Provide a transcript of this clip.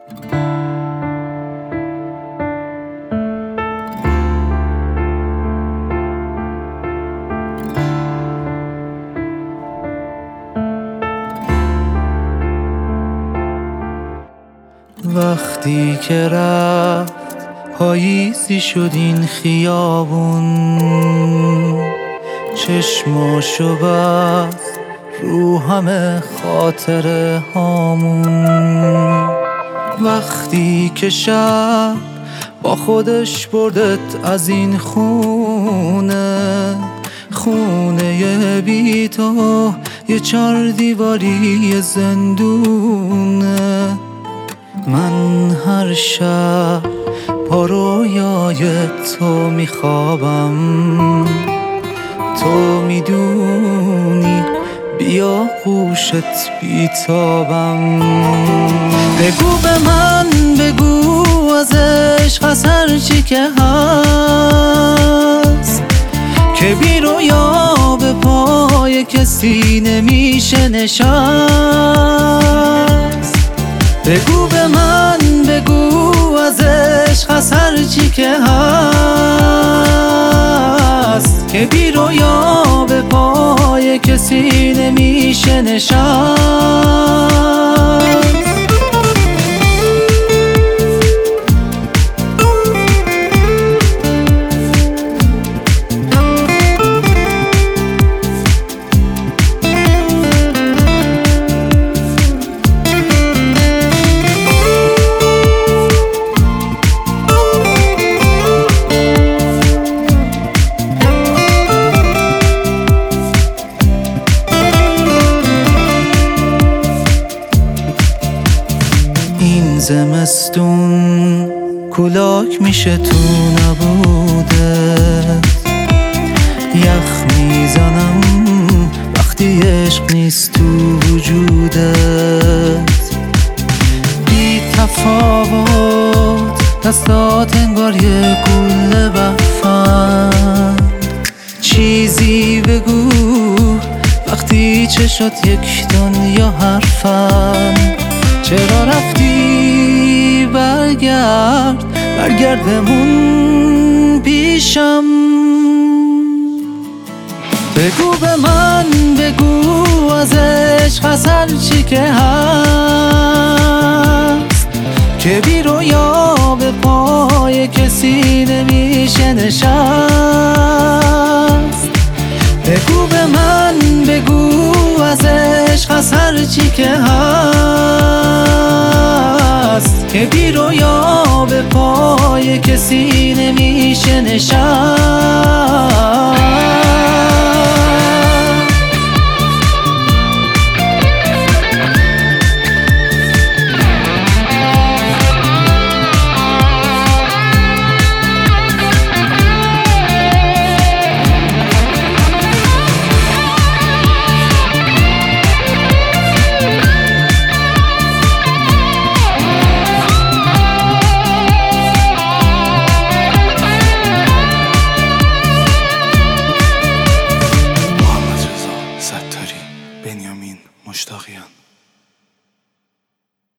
وقتی که رفت پاییزی شد این خیابون، چشماشو بست رو همه خاطره هامون. وقتی که شب با خودش بردت از این خونه، خونه بی تو یه 4 دیواری زندونه. من هر شب با رویای تو میخوابم، تو میدونی بیا گوشت بیتابم. بگو به من، بگو از عشق از هر چی که هست، که بی رویا به پای کسی نمیشه نشست. بگو به من، بگو از عشق از هر چی که هست، که بی رویا به پای کسی نمیشه نشست. این زمستون کولاک میشه تو نبودت، یخ میزنم وقتی عشق نیست تو وجودت. بی تفاوت دستات انگار یه گل بفند، چیزی بگو وقتی چشات یک دنیا حرفن. چرا رفتی؟ برگرد بمون پیشم. بگو به من، بگو از عشق از هر چی که هست، که بی رویا به پای کسی نمیشه نشست. بگو به من، بگو از عشق از هر چی که هست، که بی رویا به پای کسی نمیشه نشست.